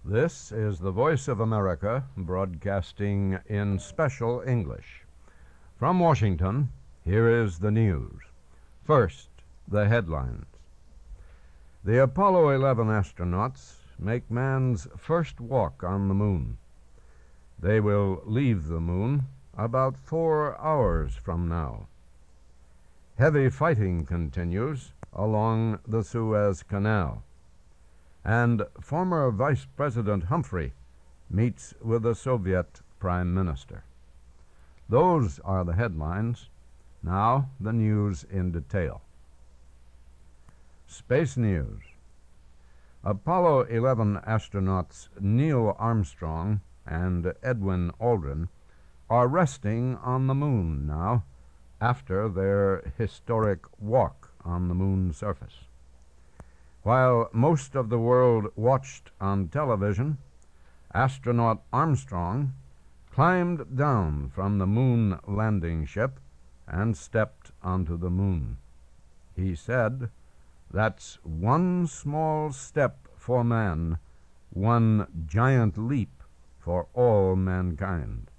This is the Voice of America broadcasting in special English. From Washington, here is the news. First, the headlines. The Apollo 11 astronauts make man's first walk on the moon. They will leave the moon about 4 hours from now. Heavy fighting continues along the Suez Canal. And former Vice President Humphrey meets with the Soviet Prime Minister. Those are the headlines. Now the news in detail. Space news. Apollo 11 astronauts Neil Armstrong and Edwin Aldrin are resting on the moon now after their historic walk on the moon's surface. While most of the world watched on television, astronaut Armstrong climbed down from the moon landing ship and stepped onto the moon. He said, "That's one small step for man, one giant leap for all mankind."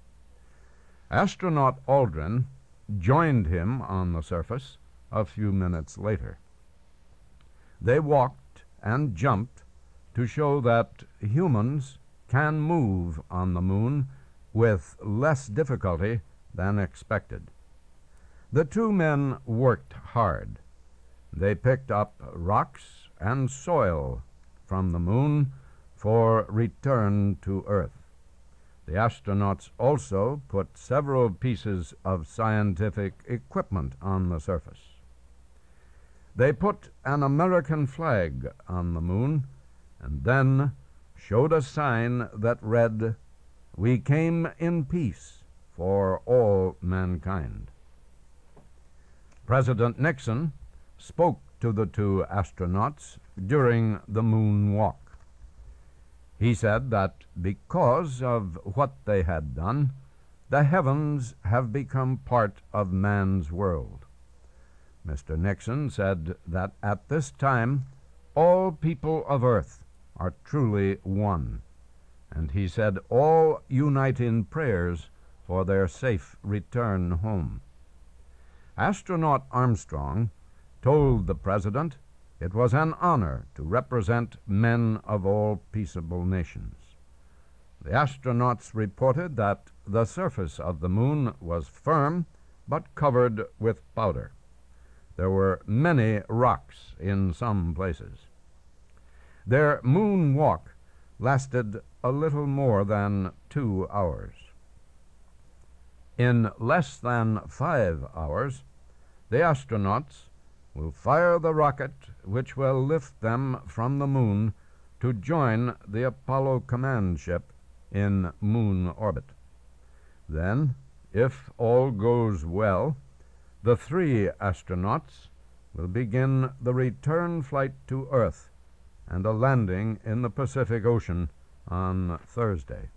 Astronaut Aldrin joined him on the surface a few minutes later. They walked and jumped to show that humans can move on the moon with less difficulty than expected. The two men worked hard. They picked up rocks and soil from the moon for return to Earth. The astronauts also put several pieces of scientific equipment on the surface. They put an American flag on the moon and then showed a sign that read, "We came in peace for all mankind." President Nixon spoke to the two astronauts during the moon walk. He said that because of what they had done, the heavens have become part of man's world. Mr. Nixon said that at this time, all people of Earth are truly one, and he said all unite in prayers for their safe return home. Astronaut Armstrong told the President it was an honor to represent men of all peaceable nations. The astronauts reported that the surface of the moon was firm but covered with powder. There were many rocks in some places. Their moon walk lasted a little more than 2 hours. In less than 5 hours, the astronauts will fire the rocket which will lift them from the moon to join the Apollo command ship in moon orbit. Then, if all goes well, the 3 astronauts will begin the return flight to Earth and a landing in the Pacific Ocean on Thursday.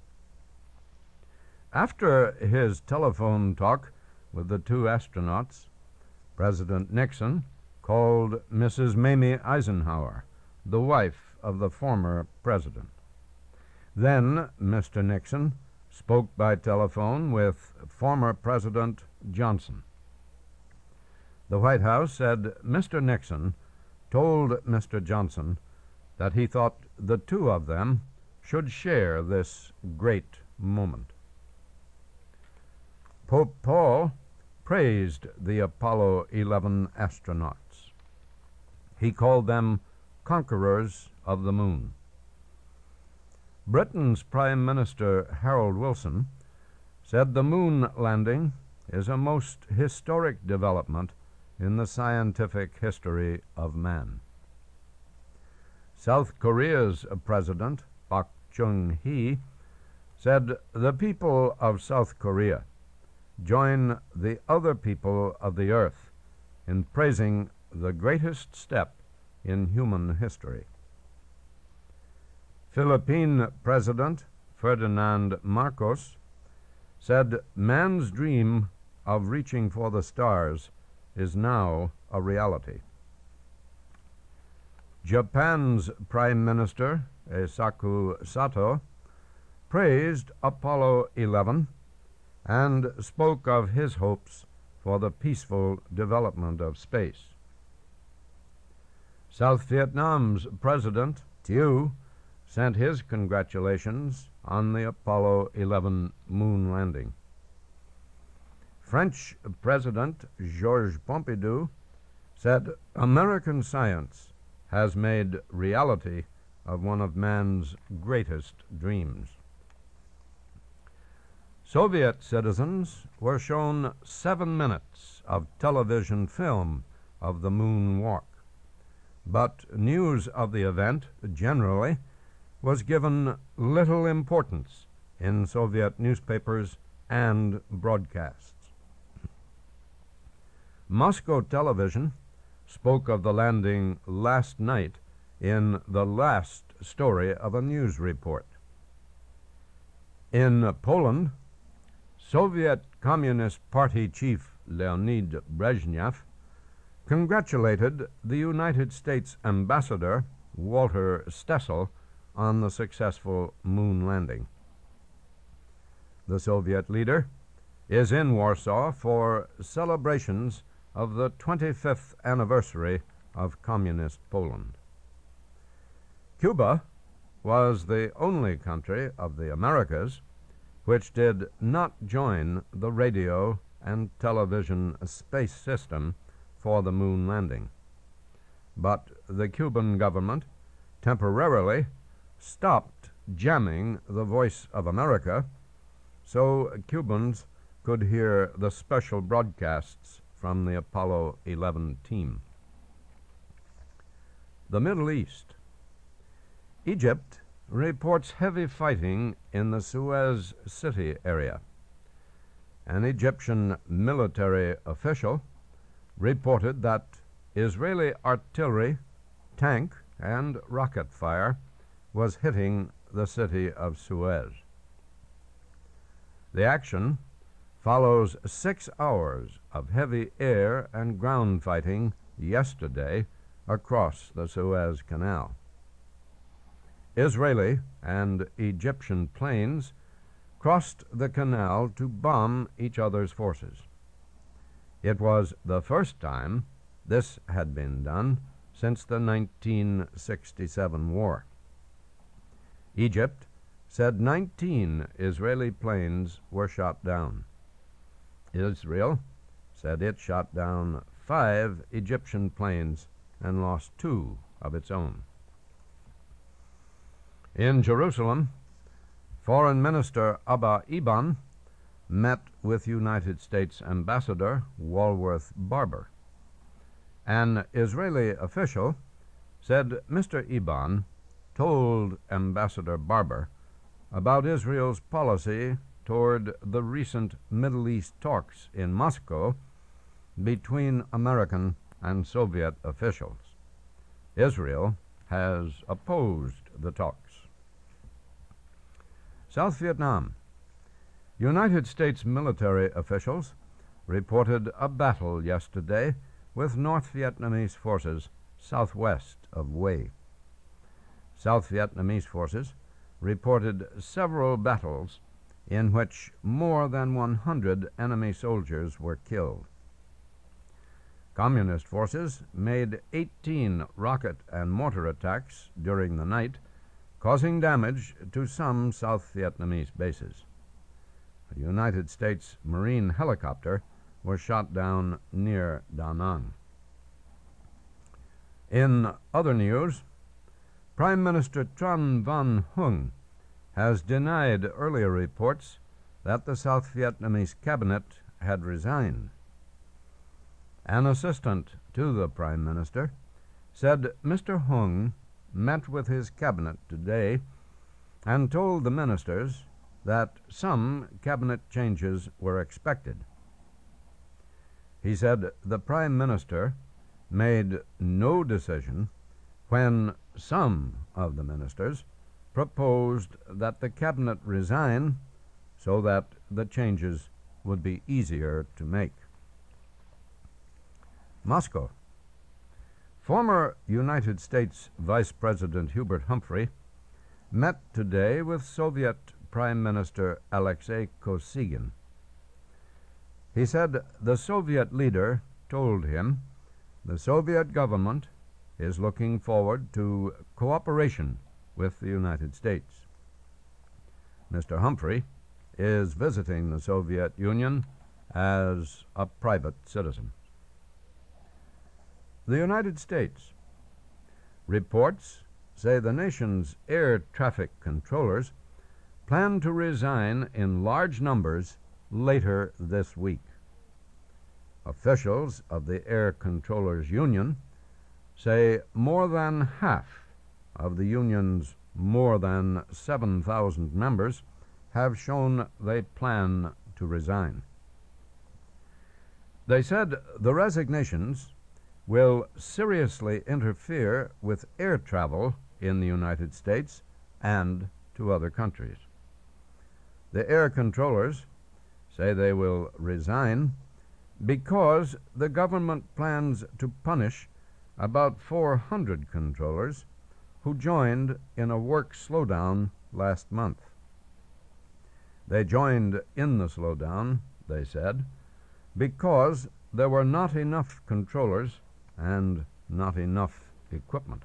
After his telephone talk with the 2 astronauts, President Nixon called Mrs. Mamie Eisenhower, the wife of the former president. Then Mr. Nixon spoke by telephone with former President Johnson. The White House said Mr. Nixon told Mr. Johnson that he thought the two of them should share this great moment. Pope Paul praised the Apollo 11 astronauts. He called them conquerors of the moon. Britain's Prime Minister Harold Wilson said the moon landing is a most historic development in the scientific history of man. South Korea's President Park Chung-hee said the people of South Korea join the other people of the earth in praising the greatest step in human history. Philippine President Ferdinand Marcos said man's dream of reaching for the stars is now a reality. Japan's Prime Minister, Eisaku Sato, praised Apollo 11 and spoke of his hopes for the peaceful development of space. South Vietnam's President, Thieu, sent his congratulations on the Apollo 11 moon landing. French President Georges Pompidou said American science has made reality of one of man's greatest dreams. Soviet citizens were shown 7 minutes of television film of the moon walk, but news of the event generally was given little importance in Soviet newspapers and broadcasts. Moscow television spoke of the landing last night in the last story of a news report. In Poland, Soviet Communist Party chief Leonid Brezhnev congratulated the United States ambassador Walter Stessel on the successful moon landing. The Soviet leader is in Warsaw for celebrations of the 25th anniversary of Communist Poland. Cuba was the only country of the Americas which did not join the radio and television space system for the moon landing. But the Cuban government temporarily stopped jamming the Voice of America so Cubans could hear the special broadcasts from the Apollo 11 team. The Middle East. Egypt reports heavy fighting in the Suez City area. An Egyptian military official reported that Israeli artillery, tank, and rocket fire was hitting the city of Suez. The action follows 6 hours of heavy air and ground fighting yesterday across the Suez Canal. Israeli and Egyptian planes crossed the canal to bomb each other's forces. It was the first time this had been done since the 1967 war. Egypt said 19 Israeli planes were shot down. Israel said it shot down 5 Egyptian planes and lost 2 of its own. In Jerusalem, Foreign Minister Abba Eban met with United States Ambassador Walworth Barber. An Israeli official said Mr. Eban told Ambassador Barber about Israel's policy toward the recent Middle East talks in Moscow between American and Soviet officials. Israel has opposed the talks. South Vietnam. United States military officials reported a battle yesterday with North Vietnamese forces southwest of Hue. South Vietnamese forces reported several battles in which more than 100 enemy soldiers were killed. Communist forces made 18 rocket and mortar attacks during the night, causing damage to some South Vietnamese bases. A United States Marine helicopter was shot down near Da Nang. In other news, Prime Minister Tran Van Hung has denied earlier reports that the South Vietnamese cabinet had resigned. An assistant to the Prime Minister said Mr. Hung met with his cabinet today and told the ministers that some cabinet changes were expected. He said the Prime Minister made no decision when some of the ministers proposed that the cabinet resign so that the changes would be easier to make. Moscow. Former United States Vice President Hubert Humphrey met today with Soviet Prime Minister Alexei Kosygin. He said the Soviet leader told him the Soviet government is looking forward to cooperation with the United States. Mr. Humphrey is visiting the Soviet Union as a private citizen. The United States. Reports say the nation's air traffic controllers plan to resign in large numbers later this week. Officials of the Air Controllers Union say more than half of the union's more than 7,000 members have shown they plan to resign. They said the resignations will seriously interfere with air travel in the United States and to other countries. The air controllers say they will resign because the government plans to punish about 400 controllers who joined in a work slowdown last month. They joined in the slowdown, they said, because there were not enough controllers and not enough equipment.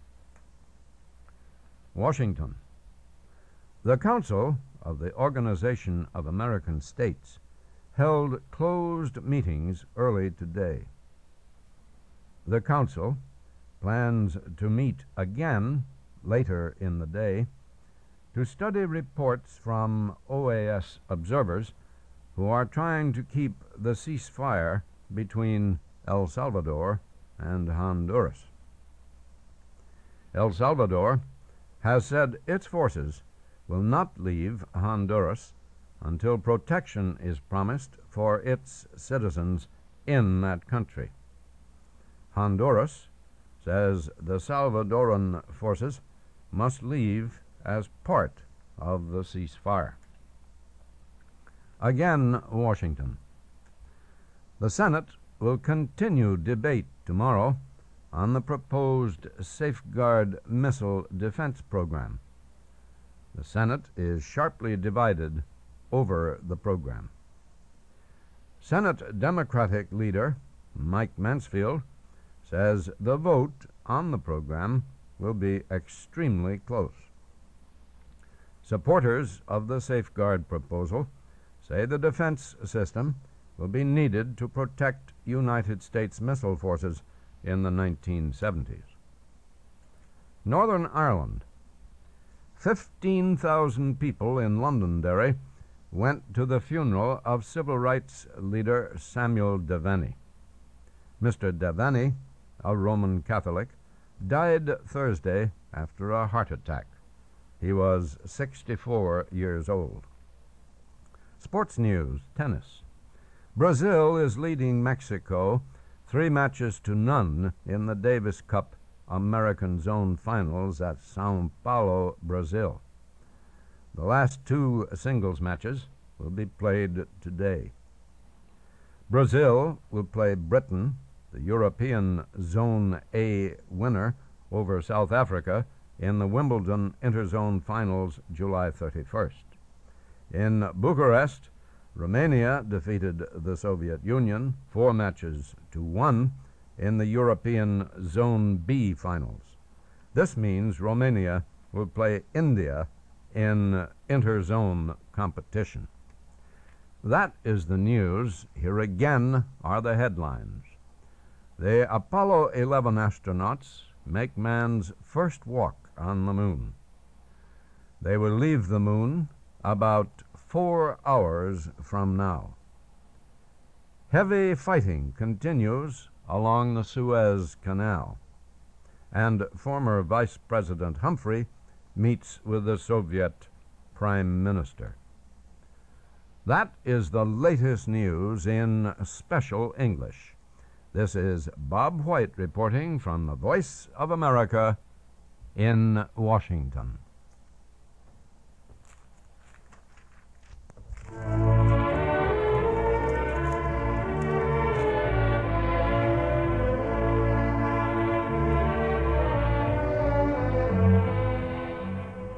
Washington. The Council of the Organization of American States held closed meetings early today. The Council plans to meet again later in the day to study reports from OAS observers who are trying to keep the ceasefire between El Salvador and Honduras. El Salvador has said its forces will not leave Honduras until protection is promised for its citizens in that country. Honduras says the Salvadoran forces must leave as part of the ceasefire. Again, Washington. The Senate will continue debate tomorrow on the proposed Safeguard Missile Defense Program. The Senate is sharply divided over the program. Senate Democratic leader Mike Mansfield says the vote on the program will be extremely close. Supporters of the Safeguard proposal say the defense system will be needed to protect United States missile forces in the 1970s. Northern Ireland. 15,000 people in Londonderry went to the funeral of civil rights leader Samuel Devaney. Mr. Devaney, a Roman Catholic, died Thursday after a heart attack. He was 64 years old. Sports news, tennis. Brazil is leading Mexico 3-0 in the Davis Cup American Zone Finals at São Paulo, Brazil. The last 2 singles matches will be played today. Brazil will play Britain, the European Zone A winner, over South Africa in the Wimbledon Interzone Finals July 31st. In Bucharest, Romania defeated the Soviet Union 4-1 in the European Zone B finals. This means Romania will play India in interzone competition. That is the news. Here again are the headlines. The Apollo 11 astronauts make man's first walk on the moon. They will leave the moon about 4 hours from now. Heavy fighting continues along the Suez Canal, and former Vice President Humphrey meets with the Soviet Prime Minister. That is the latest news in special English. This is Bob White reporting from the Voice of America in Washington.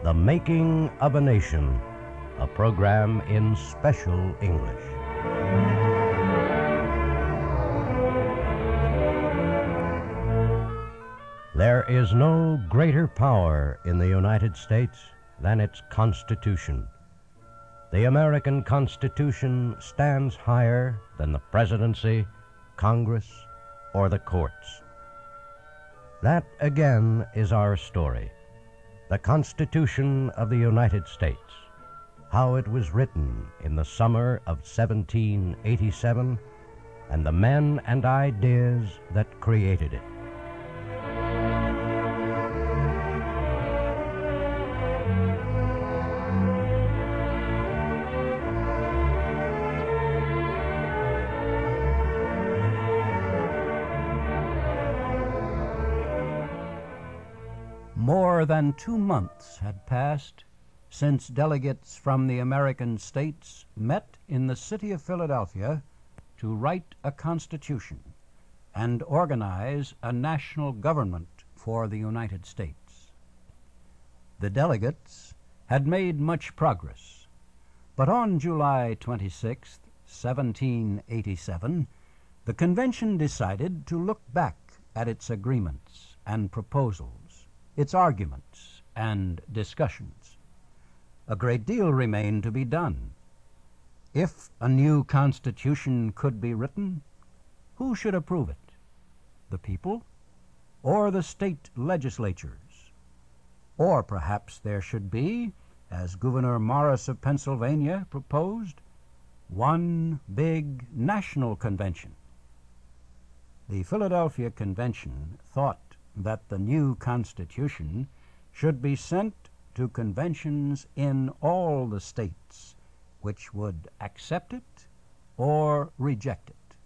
The Making of a Nation, a program in special English. There is no greater power in the United States than its Constitution. The American Constitution stands higher than the presidency, Congress, or the courts. That, again, is our story. The Constitution of the United States, how it was written in the summer of 1787, and the men and ideas that created it. More than 2 months had passed since delegates from the American states met in the city of Philadelphia to write a constitution and organize a national government for the United States. The delegates had made much progress, but on July 26, 1787, the convention decided to look back at its agreements and proposals, its arguments and discussions. A great deal remained to be done. If a new constitution could be written, who should approve it? The people or the state legislatures? Or perhaps there should be, as Gouverneur Morris of Pennsylvania proposed, one big national convention. The Philadelphia Convention thought that the new Constitution should be sent to conventions in all the states, which would accept it or reject it.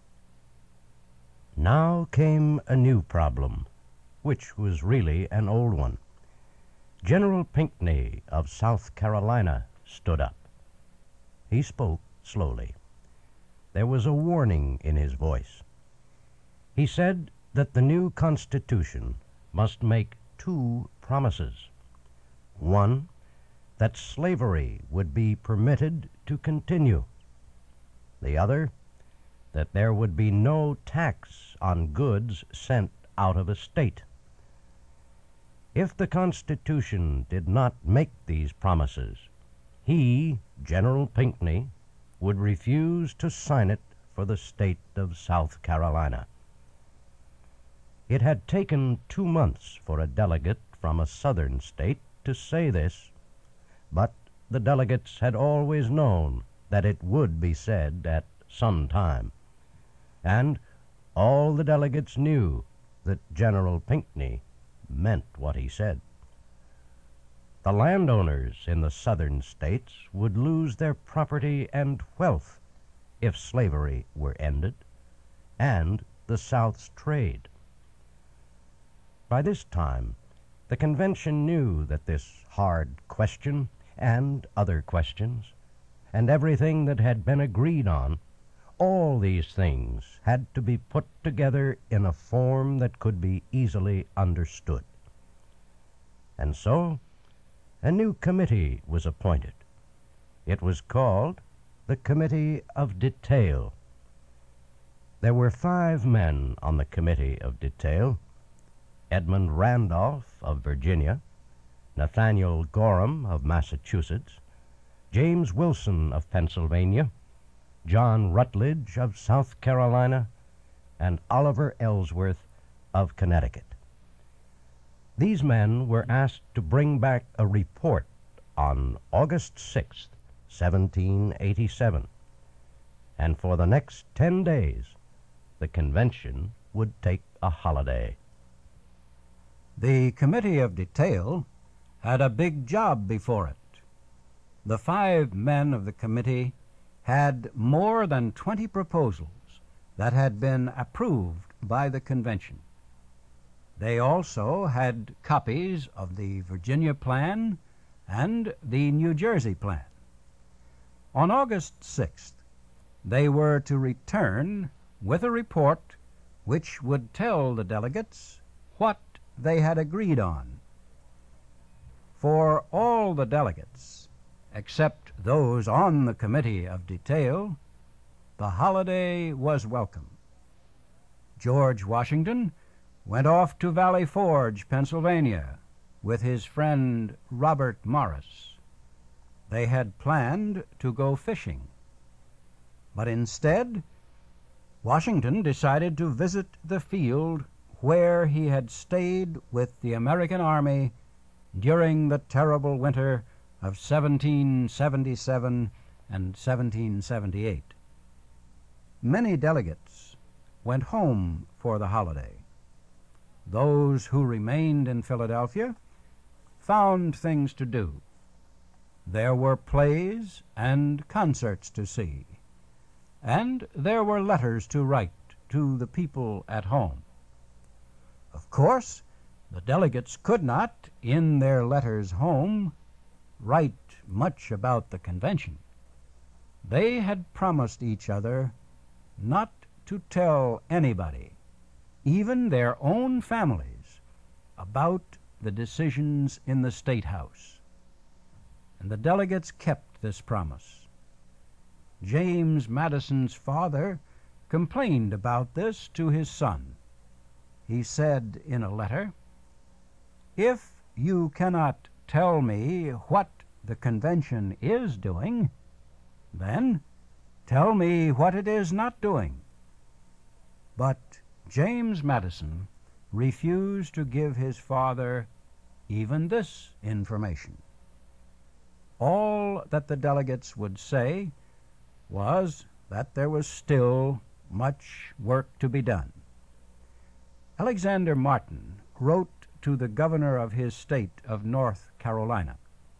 Now came a new problem, which was really an old one. General Pinckney of South Carolina stood up. He spoke slowly. There was a warning in his voice. He said that the new Constitution must make 2 promises. One, that slavery would be permitted to continue. The other, that there would be no tax on goods sent out of a state. If the Constitution did not make these promises, he, General Pinckney, would refuse to sign it for the state of South Carolina. It had taken 2 months for a delegate from a southern state to say this, but the delegates had always known that it would be said at some time, and all the delegates knew that General Pinckney meant what he said. The landowners in the southern states would lose their property and wealth if slavery were ended, and the South's trade. By this time, the convention knew that this hard question and other questions, and everything that had been agreed on, all these things had to be put together in a form that could be easily understood. And so, a new committee was appointed. It was called the Committee of Detail. There were 5 men on the Committee of Detail: Edmund Randolph of Virginia, Nathaniel Gorham of Massachusetts, James Wilson of Pennsylvania, John Rutledge of South Carolina, and Oliver Ellsworth of Connecticut. These men were asked to bring back a report on August 6, 1787, and for the next 10 days, the convention would take a holiday. The Committee of Detail had a big job before it. The 5 men of the committee had more than 20 proposals that had been approved by the convention. They also had copies of the Virginia plan and the New Jersey plan. On August 6th, they were to return with a report which would tell the delegates what they had agreed on. For all the delegates, except those on the Committee of Detail, the holiday was welcome. George Washington went off to Valley Forge, Pennsylvania, with his friend Robert Morris. They had planned to go fishing, but instead, Washington decided to visit the field where he had stayed with the American Army during the terrible winter of 1777 and 1778. Many delegates went home for the holiday. Those who remained in Philadelphia found things to do. There were plays and concerts to see, and there were letters to write to the people at home. Of course, the delegates could not, in their letters home, write much about the convention. They had promised each other not to tell anybody, even their own families, about the decisions in the State House. And the delegates kept this promise. James Madison's father complained about this to his son. He said in a letter, "If you cannot tell me what the convention is doing, then tell me what it is not doing." But James Madison refused to give his father even this information. All that the delegates would say was that there was still much work to be done. Alexander Martin wrote to the governor of his state of North Carolina,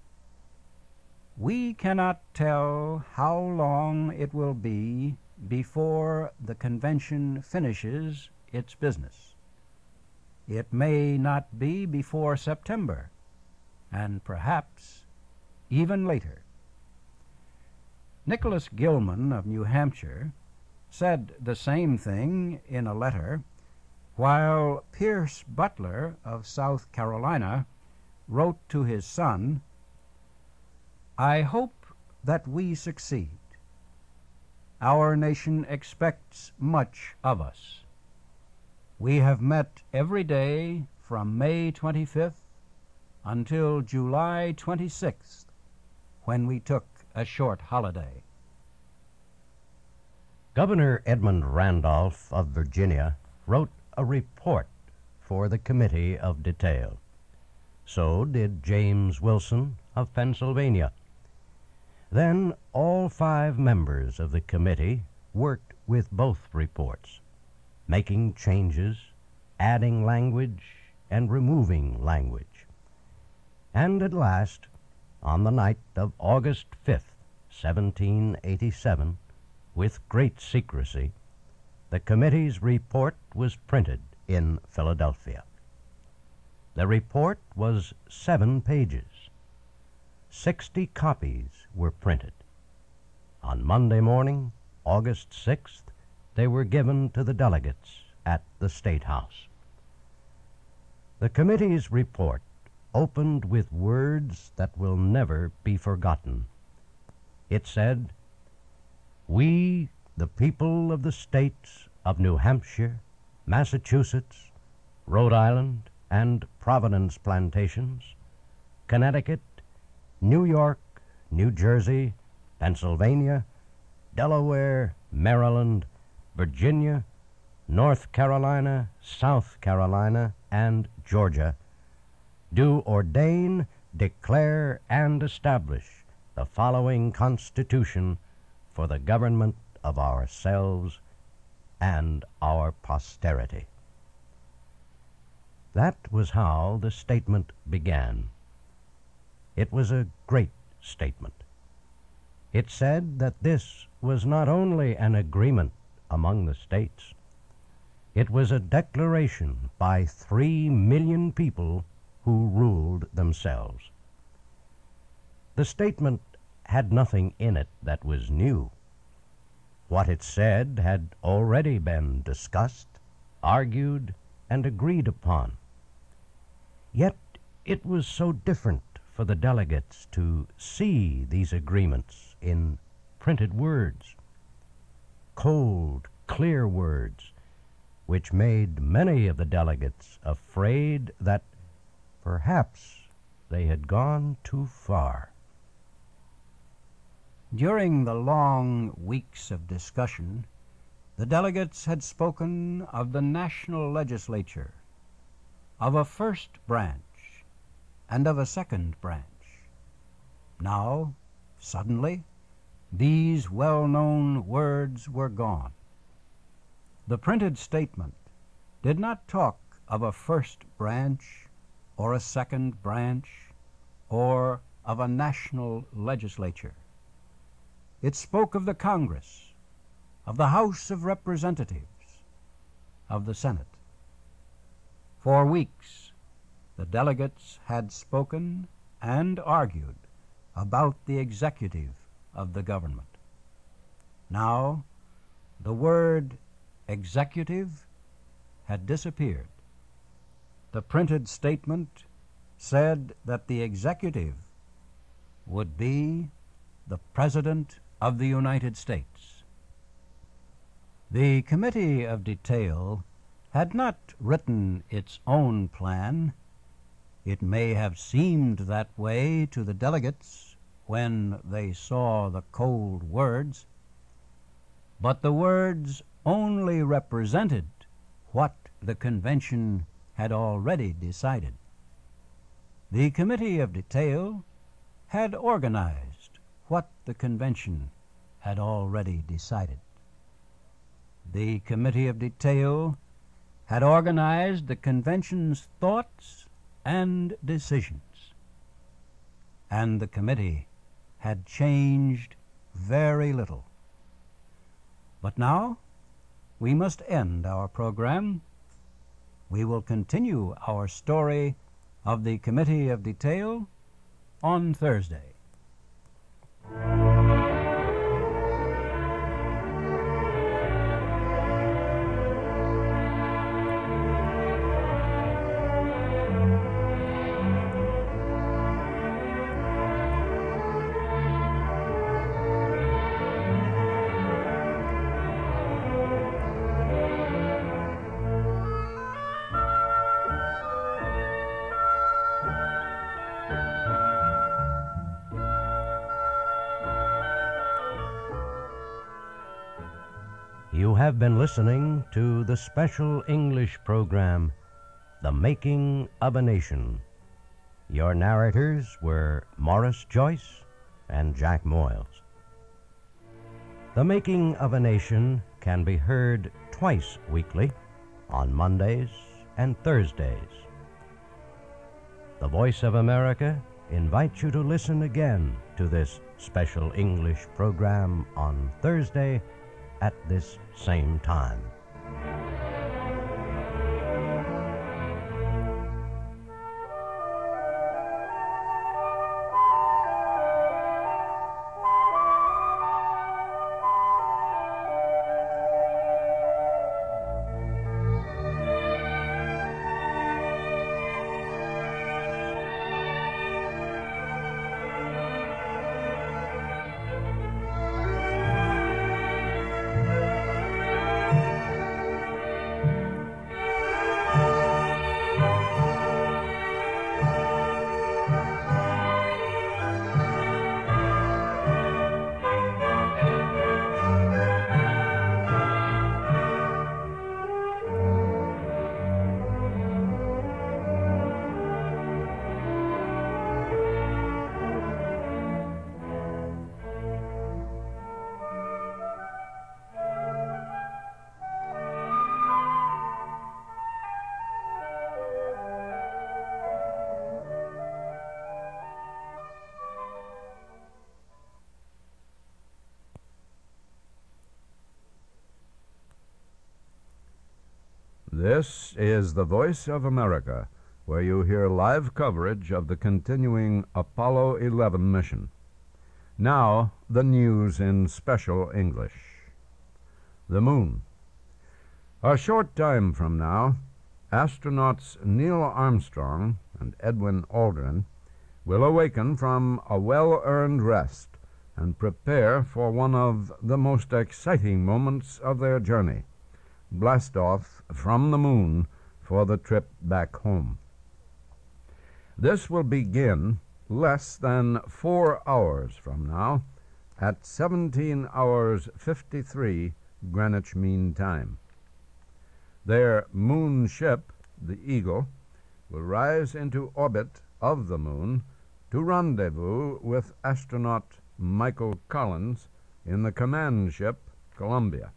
"We cannot tell how long it will be before the convention finishes its business. It may not be before September, and perhaps even later." Nicholas Gilman of New Hampshire said the same thing in a letter, while Pierce Butler of South Carolina wrote to his son, "I hope that we succeed. Our nation expects much of us. We have met every day from May 25th until July 26th, when we took a short holiday." Governor Edmund Randolph of Virginia wrote a report for the Committee of Detail. So did James Wilson of Pennsylvania. Then all 5 members of the committee worked with both reports, making changes, adding language, and removing language. And at last, on the night of August 5th, 1787, with great secrecy, the committee's report was printed in Philadelphia. The report was 7 pages. 60 copies were printed. On Monday morning, August 6th, they were given to the delegates at the State House. The committee's report opened with words that will never be forgotten. It said, "We, the people of the states of New Hampshire, Massachusetts, Rhode Island, and Providence plantations, Connecticut, New York, New Jersey, Pennsylvania, Delaware, Maryland, Virginia, North Carolina, South Carolina, and Georgia, do ordain, declare, and establish the following Constitution for the government of ourselves and our posterity." That was how the statement began. It was a great statement. It said that this was not only an agreement among the states, it was a declaration by 3 million people who ruled themselves. The statement had nothing in it that was new. What it said had already been discussed, argued, and agreed upon. Yet it was so different for the delegates to see these agreements in printed words, cold, clear words, which made many of the delegates afraid that perhaps they had gone too far. During the long weeks of discussion, the delegates had spoken of the national legislature, of a first branch, and of a second branch. Now, suddenly, these well-known words were gone. The printed statement did not talk of a first branch or a second branch or of a national legislature. It spoke of the Congress, of the House of Representatives, of the Senate. For weeks, the delegates had spoken and argued about the executive of the government. Now, the word executive had disappeared. The printed statement said that the executive would be the President of the United States. The Committee of Detail had not written its own plan. It may have seemed that way to the delegates when they saw the cold words, but the words only represented what the convention had already decided. The Committee of Detail had organized what the convention had already decided. The Committee of Detail had organized the convention's thoughts and decisions, and the committee had changed very little. But now we must end our program. We will continue our story of the Committee of Detail on Thursday. You have been listening to the special English program, The Making of a Nation. Your narrators were Morris Joyce and Jack Moyles. The Making of a Nation can be heard twice weekly, on Mondays and Thursdays. The Voice of America invites you to listen again to this special English program on Thursday at this same time. This is the Voice of America, where you hear live coverage of the continuing Apollo 11 mission. Now, the news in special English. The Moon. A short time from now, astronauts Neil Armstrong and Edwin Aldrin will awaken from a well-earned rest and prepare for one of the most exciting moments of their journey, blast-off from the moon for the trip back home. This will begin less than 4 hours from now at 17 hours 53 Greenwich Mean Time. Their moon ship, the Eagle, will rise into orbit of the moon to rendezvous with astronaut Michael Collins in the command ship Columbia.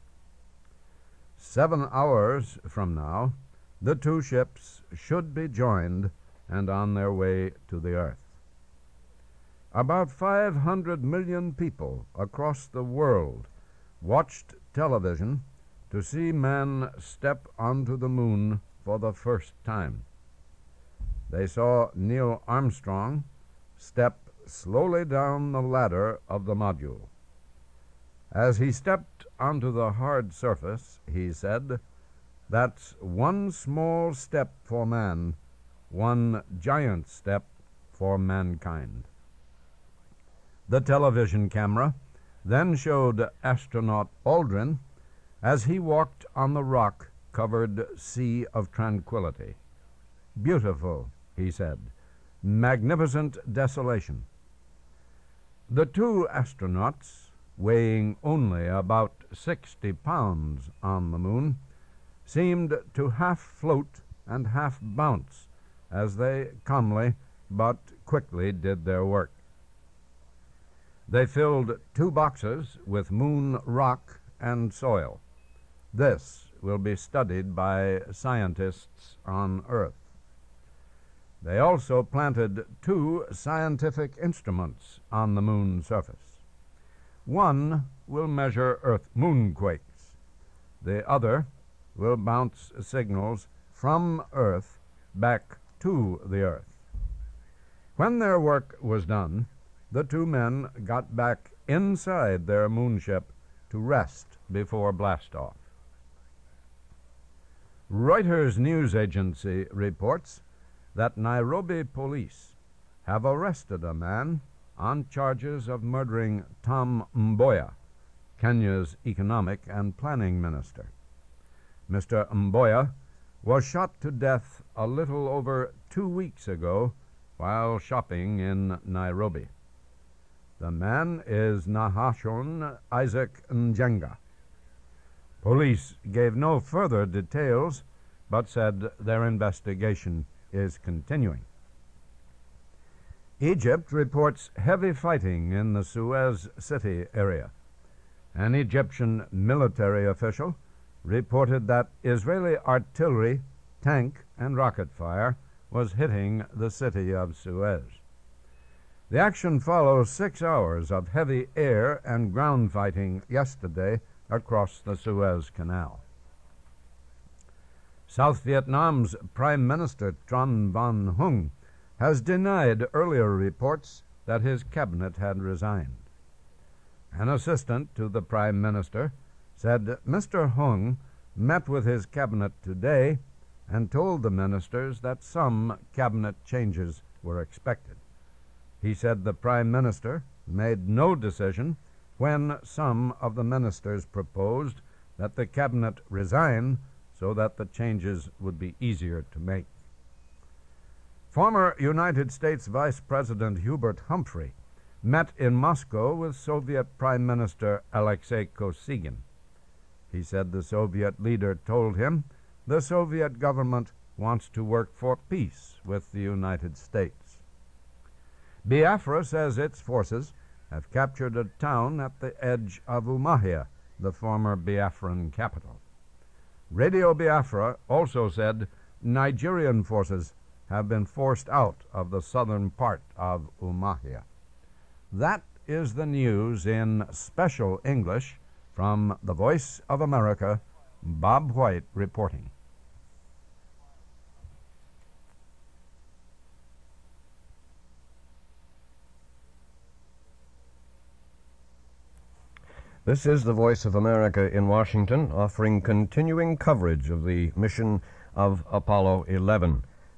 7 hours from now, the two ships should be joined and on their way to the Earth. About 500 million people across the world watched television to see man step onto the moon for the first time. They saw Neil Armstrong step slowly down the ladder of the module. As he stepped onto the hard surface, he said, "That's one small step for man, one giant step for mankind." The television camera then showed astronaut Aldrin as he walked on the rock-covered Sea of Tranquility. "Beautiful," he said. "Magnificent desolation." The two astronauts, weighing only about 60 pounds on the moon, seemed to half float and half bounce as they calmly but quickly did their work. They filled 2 boxes with moon rock and soil. This will be studied by scientists on Earth. They also planted 2 scientific instruments on the moon surface. One will measure Earth moonquakes. The other will bounce signals from Earth back to the Earth. When their work was done, the 2 men got back inside their moonship to rest before blastoff. Reuters news agency reports that Nairobi police have arrested a man on charges of murdering Tom Mboya, Kenya's economic and planning minister. Mr. Mboya was shot to death a little over 2 weeks ago while shopping in Nairobi. The man is Nahashon Isaac Njenga. Police gave no further details, but said their investigation is continuing. Egypt reports heavy fighting in the Suez City area. An Egyptian military official reported that Israeli artillery, tank, and rocket fire was hitting the city of Suez. The action follows 6 hours of heavy air and ground fighting yesterday across the Suez Canal. South Vietnam's Prime Minister Tran Van Hung has denied earlier reports that his cabinet had resigned. An assistant to the Prime Minister said Mr. Hung met with his cabinet today and told the ministers that some cabinet changes were expected. He said the Prime Minister made no decision when some of the ministers proposed that the cabinet resign so that the changes would be easier to make. Former United States Vice President Hubert Humphrey met in Moscow with Soviet Prime Minister Alexei Kosygin. He said the Soviet leader told him the Soviet government wants to work for peace with the United States. Biafra says its forces have captured a town at the edge of Umuahia, the former Biafran capital. Radio Biafra also said Nigerian forces have been forced out of the southern part of Umuahia. That is the news in special English from the Voice of America, Bob White reporting. This is the Voice of America in Washington, offering continuing coverage of the mission of Apollo 11.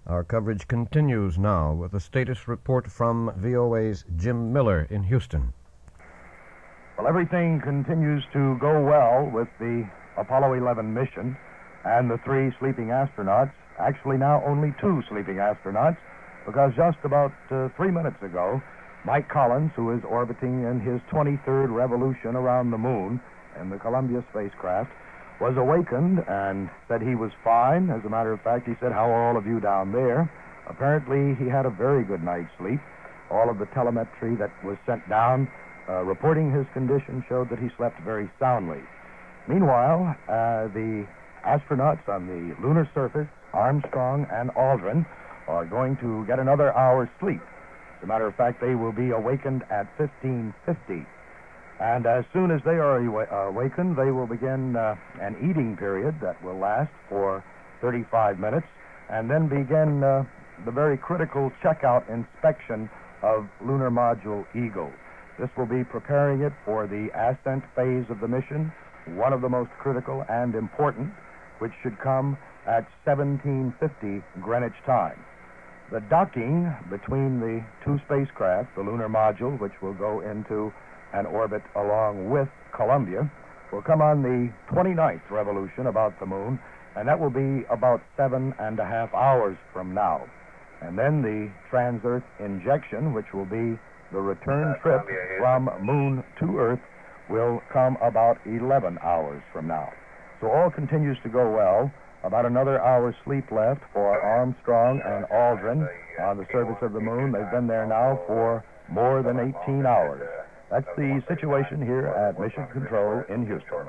Our coverage continues now with a status report from VOA's Jim Miller in Houston. Well, everything continues to go well with the Apollo 11 mission and the 3 sleeping astronauts. Actually, now only 2 sleeping astronauts, because just about 3 minutes ago, Mike Collins, who is orbiting in his 23rd revolution around the moon in the Columbia spacecraft, was awakened and said he was fine. As a matter of fact, he said, "How are all of you down there?" Apparently, he had a very good night's sleep. All of the telemetry that was sent down reporting his condition showed that he slept very soundly. Meanwhile, the astronauts on the lunar surface, Armstrong and Aldrin, are going to get another hour's sleep. As a matter of fact, they will be awakened at 15:50. And as soon as they are awakened, they will begin an eating period that will last for 35 minutes, and then begin the very critical checkout inspection of Lunar Module Eagle. This will be preparing it for the ascent phase of the mission, one of the most critical and important, which should come at 1750 Greenwich time. The docking between the 2 spacecraft, the lunar module, which will go into an orbit along with Columbia, will come on the 29th revolution about the moon, and that will be about 7.5 hours from now. And then the trans-Earth injection, which will be the return trip from Moon to Earth, will come about 11 hours from now. So all continues to go well. About another hour's sleep left for Armstrong and Aldrin on the surface of the moon. They've been there now for more than 18 hours. That's the situation here at Mission Control in Houston.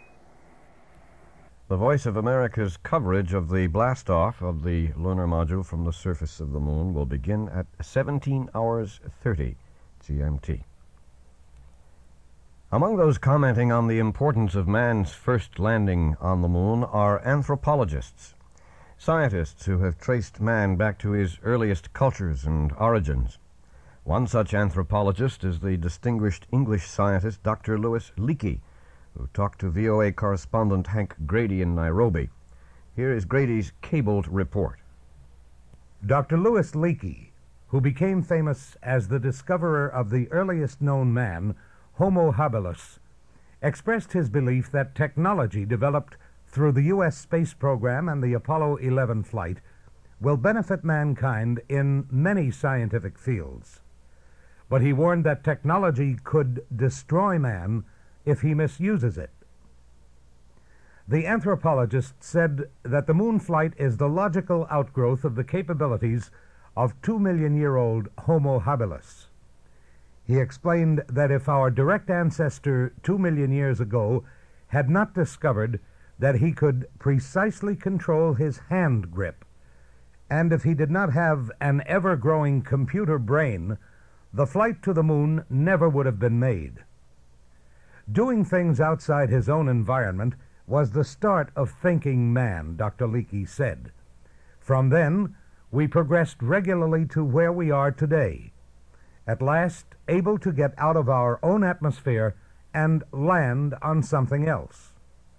The Voice of America's coverage of the blastoff of the lunar module from the surface of the moon will begin at 17 hours 30 GMT. Among those commenting on the importance of man's first landing on the moon are anthropologists, scientists who have traced man back to his earliest cultures and origins. One such anthropologist is the distinguished English scientist Dr. Louis Leakey, who talked to VOA correspondent Hank Grady in Nairobi. Here is Grady's cabled report. Dr. Louis Leakey, who became famous as the discoverer of the earliest known man, Homo habilis, expressed his belief that technology developed through the U.S. space program and the Apollo 11 flight will benefit mankind in many scientific fields. But he warned that technology could destroy man if he misuses it. The anthropologist said that the moon flight is the logical outgrowth of the capabilities of 2-million-year-old Homo habilis. He explained that if our direct ancestor 2 million years ago had not discovered that he could precisely control his hand grip, and if he did not have an ever-growing computer brain, the flight to the moon never would have been made. Doing things outside his own environment was the start of thinking man, Dr. Leakey said. From then, we progressed regularly to where we are today, at last able to get out of our own atmosphere and land on something else.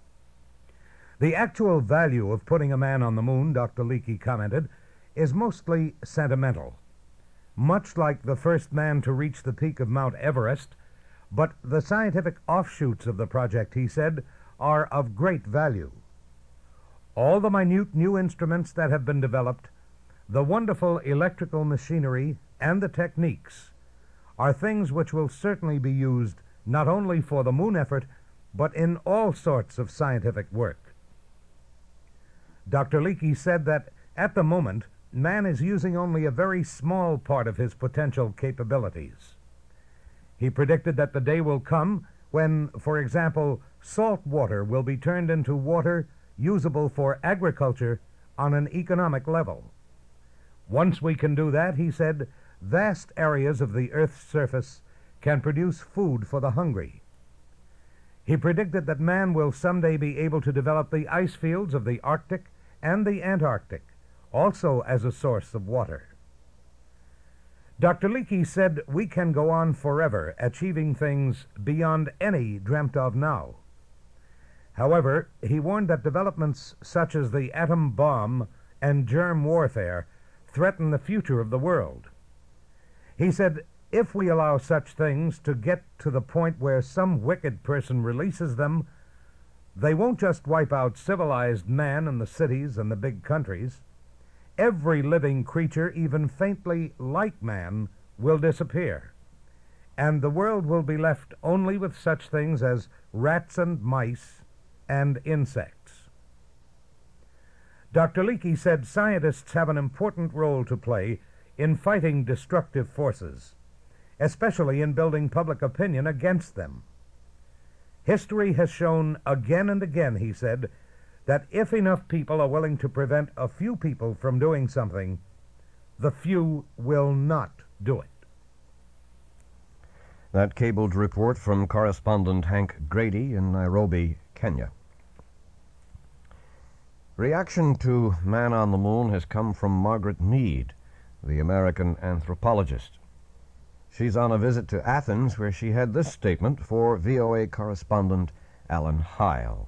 The actual value of putting a man on the moon, Dr. Leakey commented, is mostly sentimental. Much like the first man to reach the peak of Mount Everest, but the scientific offshoots of the project, he said, are of great value. All the minute new instruments that have been developed, the wonderful electrical machinery, and the techniques are things which will certainly be used not only for the moon effort, but in all sorts of scientific work. Dr. Leakey said that at the moment, man is using only a very small part of his potential capabilities. He predicted that the day will come when, for example, salt water will be turned into water usable for agriculture on an economic level. Once we can do that, he said, vast areas of the Earth's surface can produce food for the hungry. He predicted that man will someday be able to develop the ice fields of the Arctic and the Antarctic, also as a source of water. Dr. Leakey said we can go on forever achieving things beyond any dreamt of now. However, he warned that developments such as the atom bomb and germ warfare threaten the future of the world. He said, if we allow such things to get to the point where some wicked person releases them, they won't just wipe out civilized man in the cities and the big countries. Every living creature, even faintly like man, will disappear, and the world will be left only with such things as rats and mice and insects. Dr. Leakey said scientists have an important role to play in fighting destructive forces, especially in building public opinion against them. History has shown again and again, he said, that if enough people are willing to prevent a few people from doing something, the few will not do it. That cabled report from correspondent Hank Grady in Nairobi, Kenya. Reaction to Man on the Moon has come from Margaret Mead, the American anthropologist. She's on a visit to Athens, where she had this statement for VOA correspondent Alan Heil.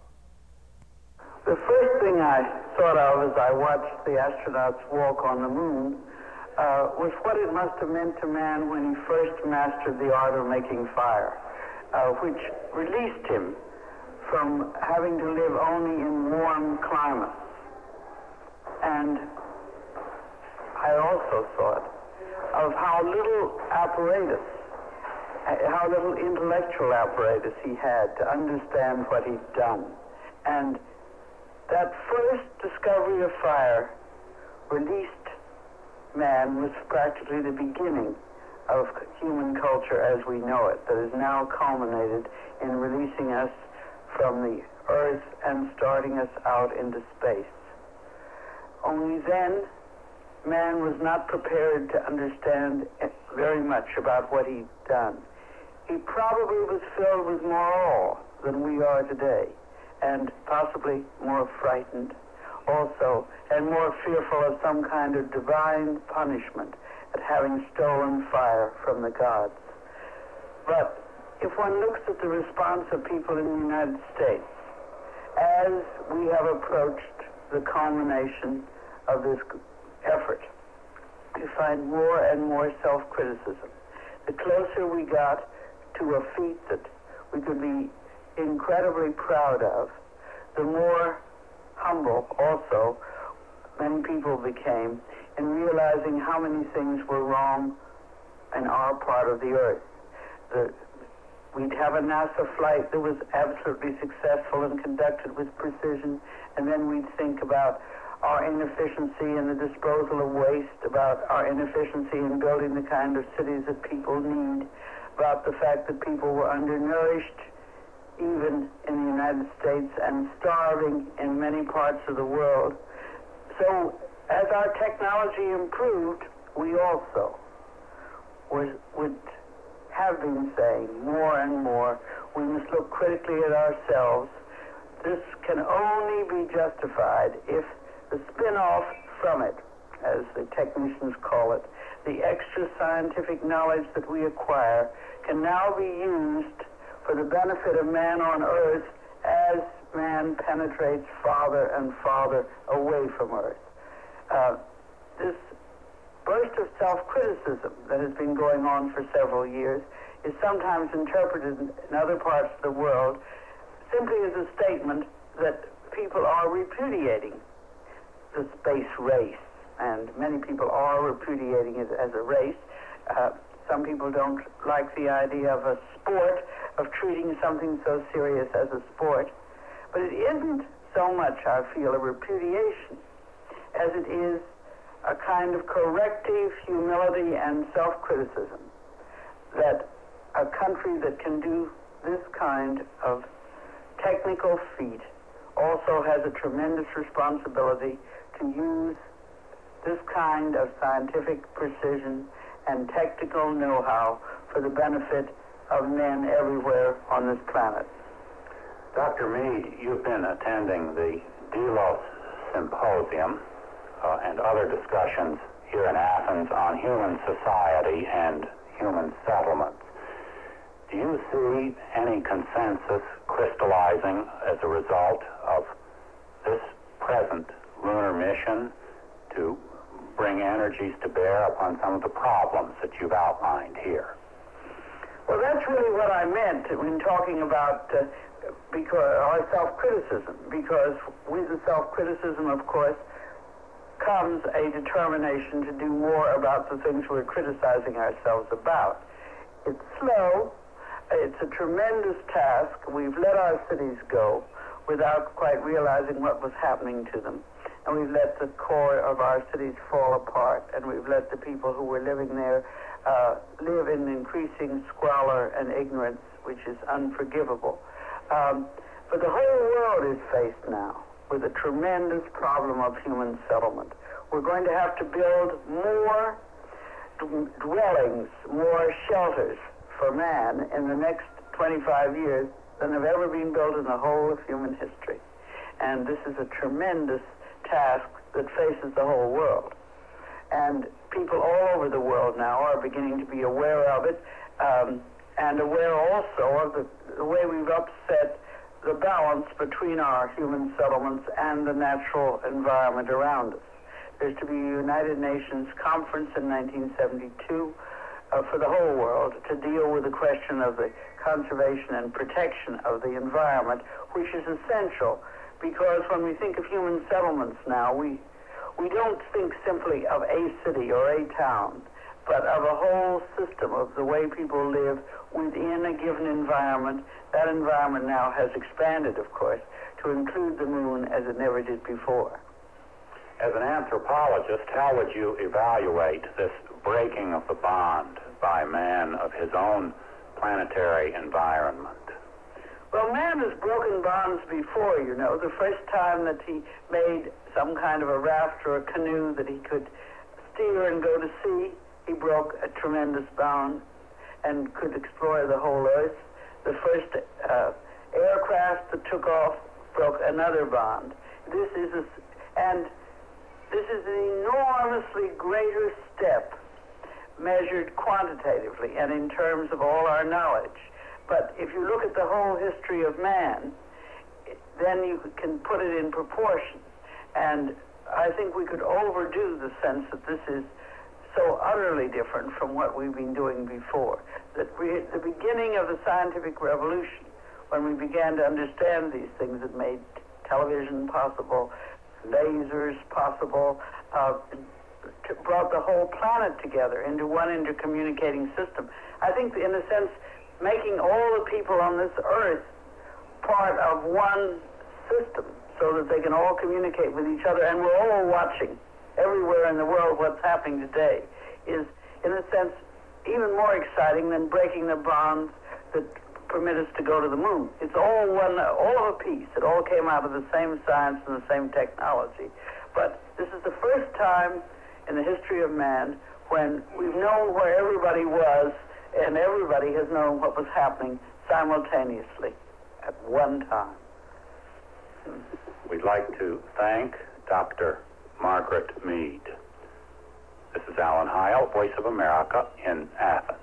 The first thing I thought of as I watched the astronauts walk on the moon was what it must have meant to man when he first mastered the art of making fire, which released him from having to live only in warm climates. And I also thought of how little apparatus, how little intellectual apparatus he had to understand what he'd done. And that first discovery of fire released man was practically the beginning of human culture as we know it, that has now culminated in releasing us from the earth and starting us out into space. Only then, man was not prepared to understand very much about what he'd done. He probably was filled with more awe than we are today, and possibly more frightened also, and more fearful of some kind of divine punishment at having stolen fire from the gods. But if one looks at the response of people in the United States, as we have approached the culmination of this effort, we find more and more self-criticism. The closer we got to a feat that we could be incredibly proud of, the more humble also many people became in realizing how many things were wrong in our part of the earth. We'd have a NASA flight that was absolutely successful and conducted with precision, and then we'd think about our inefficiency in the disposal of waste, about our inefficiency in building the kind of cities that people need, about the fact that people were undernourished even in the United States and starving in many parts of the world. So as our technology improved, we also would have been saying more and more, we must look critically at ourselves. This can only be justified if the spin-off from it, as the technicians call it, the extra scientific knowledge that we acquire can now be used for the benefit of man on earth as man penetrates farther and farther away from earth. This burst of self-criticism that has been going on for several years is sometimes interpreted in other parts of the world simply as a statement that people are repudiating the space race, and many people are repudiating it as a race. Some people don't like the idea of a sport, of treating something so serious as a sport. But it isn't so much, I feel, a repudiation as it is a kind of corrective humility and self-criticism that a country that can do this kind of technical feat also has a tremendous responsibility to use this kind of scientific precision and technical know-how for the benefit of men everywhere on this planet. Dr. Mead, you've been attending the Delos Symposium and other discussions here in Athens on human society and human settlements. Do you see any consensus crystallizing as a result of this present lunar mission to bring energies to bear upon some of the problems that you've outlined here? Well, that's really what I meant when talking about because our self-criticism, because with the self-criticism, of course, comes a determination to do more about the things we're criticizing ourselves about. It's slow. It's a tremendous task. We've let our cities go without quite realizing what was happening to them. And we've let the core of our cities fall apart, and we've let the people who were living there live in increasing squalor and ignorance, which is unforgivable. But the whole world is faced now with a tremendous problem of human settlement. We're going to have to build more dwellings, more shelters for man in the next 25 years than have ever been built in the whole of human history. And this is a tremendous task that faces the whole world. And people all over the world now are beginning to be aware of it, and aware also of the way we've upset the balance between our human settlements and the natural environment around us. There's to be a United Nations conference in 1972 for the whole world to deal with the question of the conservation and protection of the environment, which is essential because when we think of human settlements now, we don't think simply of a city or a town, but of a whole system of the way people live within a given environment. That environment now has expanded, of course, to include the moon as it never did before. As an anthropologist, how would you evaluate this breaking of the bond by man of his own planetary environment? Well, man has broken bonds before, you know. The first time that he made some kind of a raft or a canoe that he could steer and go to sea, he broke a tremendous bond and could explore the whole earth. The first aircraft that took off broke another bond. This is an enormously greater step measured quantitatively and in terms of all our knowledge. But if you look at the whole history of man, then you can put it in proportion. And I think we could overdo the sense that this is so utterly different from what we've been doing before. That the beginning of the scientific revolution, when we began to understand these things that made television possible, lasers possible, brought the whole planet together into one intercommunicating system. I think, in a sense, making all the people on this earth part of one system so that they can all communicate with each other, and we're all watching everywhere in the world what's happening today, is, in a sense, even more exciting than breaking the bonds that permit us to go to the moon. It's all of a piece. It all came out of the same science and the same technology. But this is the first time in the history of man when we've known where everybody was, and everybody has known what was happening simultaneously at one time. We'd like to thank Dr. Margaret Mead. This is Alan Heil, Voice of America in Athens.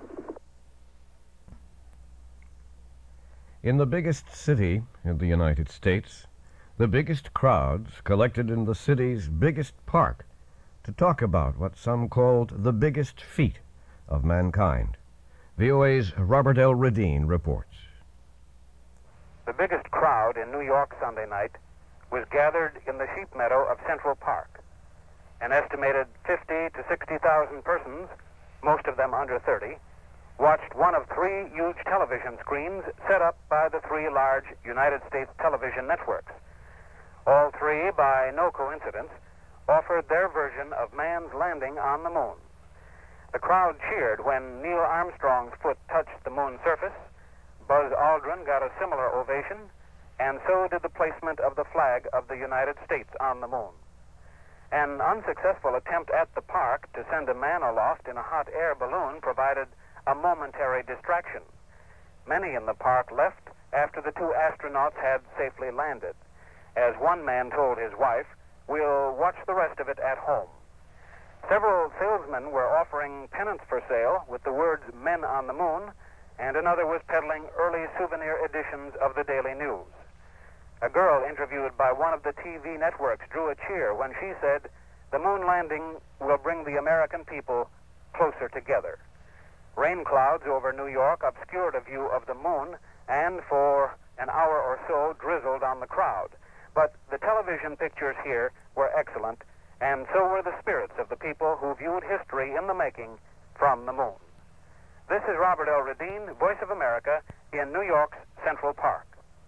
In the biggest city in the United States, the biggest crowds collected in the city's biggest park to talk about what some called the biggest feat of mankind. VOA's Robert L. Radin reports. The biggest crowd in New York Sunday night was gathered in the sheep meadow of Central Park. An estimated 50 to 60,000 persons, most of them under 30, watched one of three huge television screens set up by the three large United States television networks. All three, by no coincidence, offered their version of man's landing on the moon. The crowd cheered when Neil Armstrong's foot touched the moon's surface. Buzz Aldrin got a similar ovation, and so did the placement of the flag of the United States on the moon. An unsuccessful attempt at the park to send a man aloft in a hot air balloon provided a momentary distraction. Many in the park left after the two astronauts had safely landed. As one man told his wife, "We'll watch the rest of it at home." Several salesmen were offering pennants for sale with the words "Men on the Moon," and another was peddling early souvenir editions of the Daily News. A girl interviewed by one of the TV networks drew a cheer when she said, the moon landing will bring the American people closer together. Rain clouds over New York obscured a view of the moon and for an hour or so drizzled on the crowd. But the television pictures here were excellent, and so were the spirits of the people who viewed history in the making from the moon. This is Robert L. Radin, Voice of America, in New York's Central Park.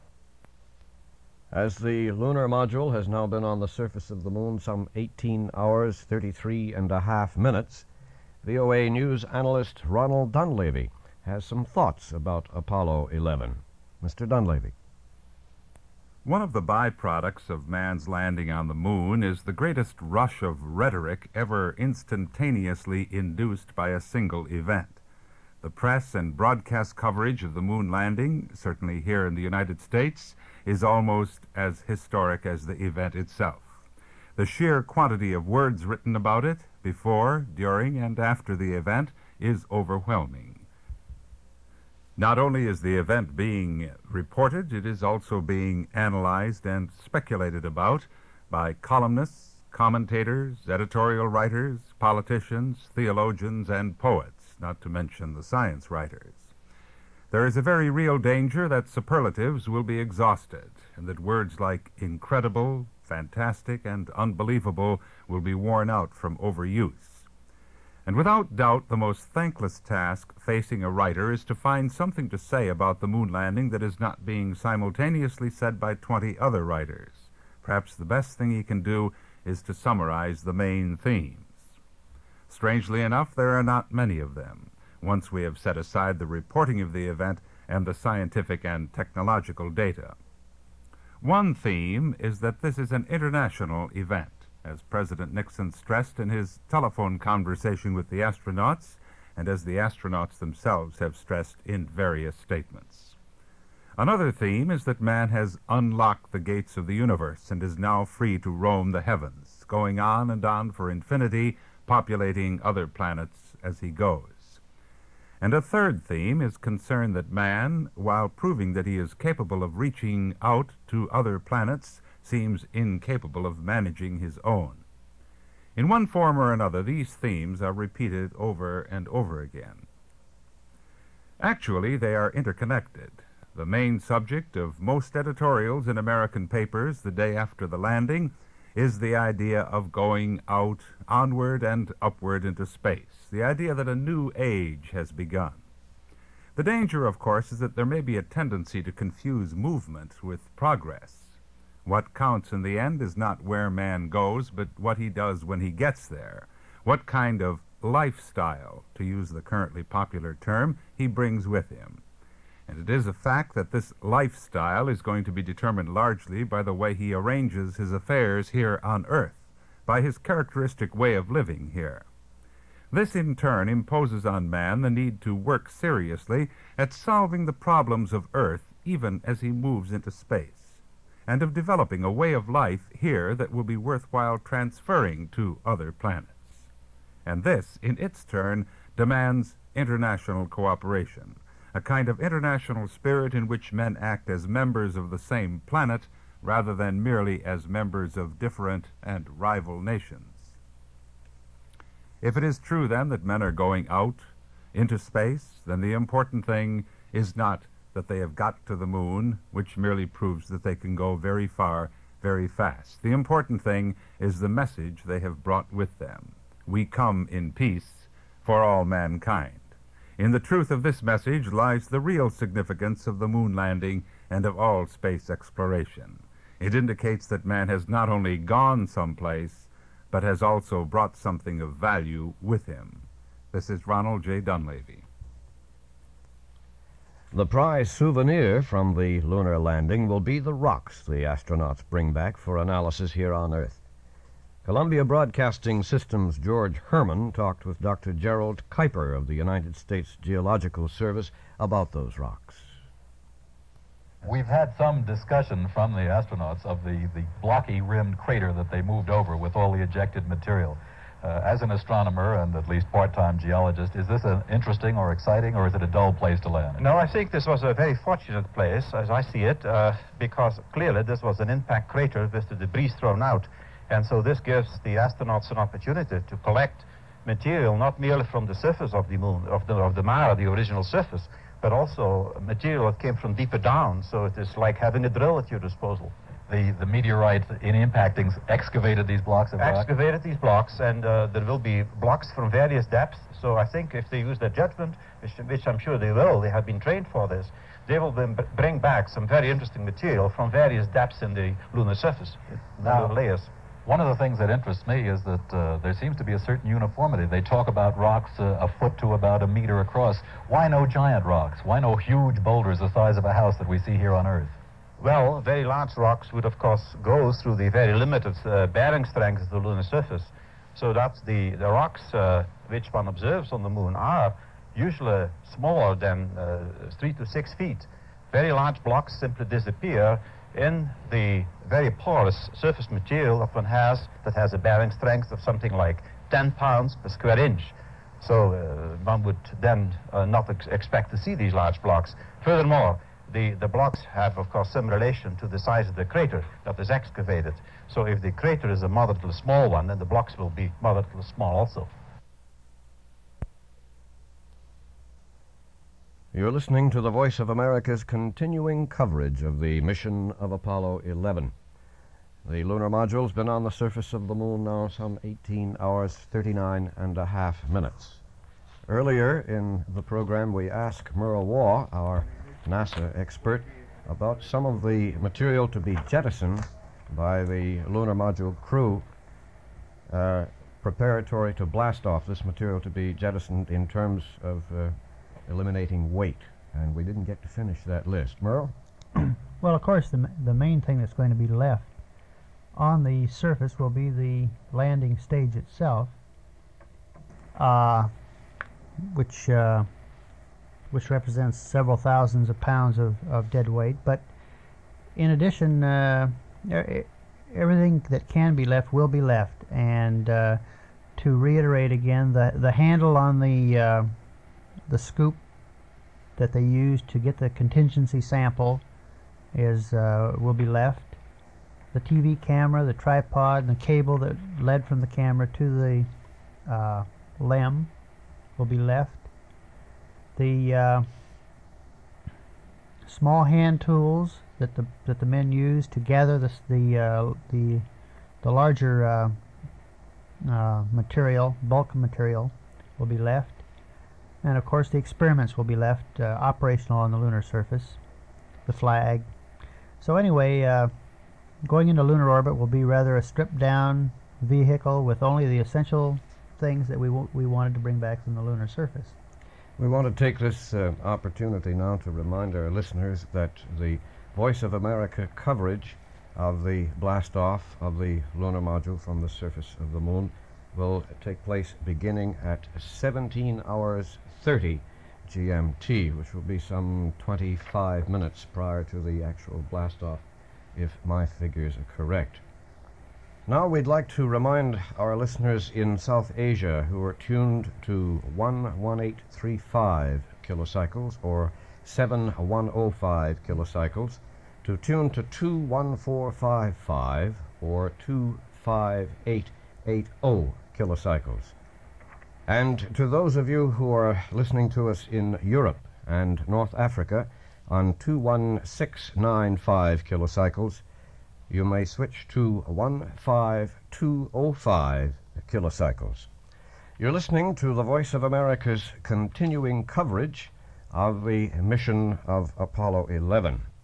As the lunar module has now been on the surface of the moon some 18 hours, 33 and a half minutes, VOA News analyst Ronald Dunleavy has some thoughts about Apollo 11. Mr. Dunleavy. One of the byproducts of man's landing on the moon is the greatest rush of rhetoric ever instantaneously induced by a single event. The press and broadcast coverage of the moon landing, certainly here in the United States, is almost as historic as the event itself. The sheer quantity of words written about it, before, during, and after the event, is overwhelming. Not only is the event being reported, it is also being analyzed and speculated about by columnists, commentators, editorial writers, politicians, theologians, and poets, not to mention the science writers. There is a very real danger that superlatives will be exhausted, and that words like incredible, fantastic, and unbelievable will be worn out from overuse. And without doubt, the most thankless task facing a writer is to find something to say about the moon landing that is not being simultaneously said by 20 other writers. Perhaps the best thing he can do is to summarize the main themes. Strangely enough, there are not many of them, once we have set aside the reporting of the event and the scientific and technological data. One theme is that this is an international event, as President Nixon stressed in his telephone conversation with the astronauts, and as the astronauts themselves have stressed in various statements. Another theme is that man has unlocked the gates of the universe and is now free to roam the heavens, going on and on for infinity, populating other planets as he goes. And a third theme is concern that man, while proving that he is capable of reaching out to other planets, seems incapable of managing his own. In one form or another, these themes are repeated over and over again. Actually, they are interconnected. The main subject of most editorials in American papers the day after the landing is the idea of going out, onward and upward into space, the idea that a new age has begun. The danger, of course, is that there may be a tendency to confuse movement with progress. What counts in the end is not where man goes, but what he does when he gets there, what kind of lifestyle, to use the currently popular term, he brings with him. And it is a fact that this lifestyle is going to be determined largely by the way he arranges his affairs here on Earth, by his characteristic way of living here. This, in turn, imposes on man the need to work seriously at solving the problems of Earth even as he moves into space, and of developing a way of life here that will be worthwhile transferring to other planets. And this, in its turn, demands international cooperation, a kind of international spirit in which men act as members of the same planet rather than merely as members of different and rival nations. If it is true, then, that men are going out into space, then the important thing is not that they have got to the moon, which merely proves that they can go very far, very fast. The important thing is the message they have brought with them. We come in peace for all mankind. In the truth of this message lies the real significance of the moon landing and of all space exploration. It indicates that man has not only gone someplace, but has also brought something of value with him. This is Ronald J. Dunleavy. The prize souvenir from the lunar landing will be the rocks the astronauts bring back for analysis here on Earth. Columbia Broadcasting System's George Herman talked with Dr. Gerald Kuiper of the United States Geological Service about those rocks. We've had some discussion from the astronauts of the blocky rimmed crater that they moved over with all the ejected material. As an astronomer and at least part-time geologist, is this an interesting or exciting, or is it a dull place to land? No, I think this was a very fortunate place, as I see it, because clearly this was an impact crater with the debris thrown out. And so this gives the astronauts an opportunity to collect material not merely from the surface of the moon, of the Mare, the original surface, but also material that came from deeper down. So it is like having a drill at your disposal. The meteorite, in impacting, excavated these blocks of rock? Excavated these blocks, and there will be blocks from various depths. So I think if they use their judgment, which I'm sure they will, they have been trained for this, they will bring back some very interesting material from various depths in the lunar surface, lunar layers. One of the things that interests me is that there seems to be a certain uniformity. They talk about rocks a foot to about a meter across. Why no giant rocks? Why no huge boulders the size of a house that we see here on Earth? Well, very large rocks would, of course, go through the very limited bearing strength of the lunar surface. So that the rocks which one observes on the moon are usually smaller than 3 to 6 feet. Very large blocks simply disappear in the very porous surface material that one has, that has a bearing strength of something like 10 pounds per square inch. So one would then not expect to see these large blocks. Furthermore, the blocks have, of course, some relation to the size of the crater that is excavated. So if the crater is a moderately small one, then the blocks will be moderately small also. You're listening to the Voice of America's continuing coverage of the mission of Apollo 11. The lunar module's been on the surface of the moon now some 18 hours, 39 and a half minutes. Earlier in the program, we asked Merle Waugh, our NASA expert, about some of the material to be jettisoned by the lunar module crew preparatory to blast off. This material to be jettisoned in terms of eliminating weight, and we didn't get to finish that list. Merle? Well, of course, the main thing that's going to be left on the surface will be the landing stage itself, which represents several thousands of pounds of dead weight. But in addition, everything that can be left will be left. And to reiterate again, the handle on the scoop that they used to get the contingency sample will be left. The TV camera, the tripod, and the cable that led from the camera to the LEM will be left. The small hand tools that the men used to gather the larger material, bulk material, will be left. And of course the experiments will be left operational on the lunar surface, the flag. So anyway, going into lunar orbit will be rather a stripped down vehicle with only the essential things that we wanted to bring back from the lunar surface. We want to take this opportunity now to remind our listeners that the Voice of America coverage of the blast-off of the lunar module from the surface of the moon will take place beginning at 17 hours 30 GMT, which will be some 25 minutes prior to the actual blast-off, if my figures are correct. Now we'd like to remind our listeners in South Asia who are tuned to 11835 kilocycles or 7105 kilocycles to tune to 21455 or 25880 kilocycles. And to those of you who are listening to us in Europe and North Africa on 21695 kilocycles, you may switch to 15205 kilocycles. You're listening to the Voice of America's continuing coverage of the mission of Apollo 11.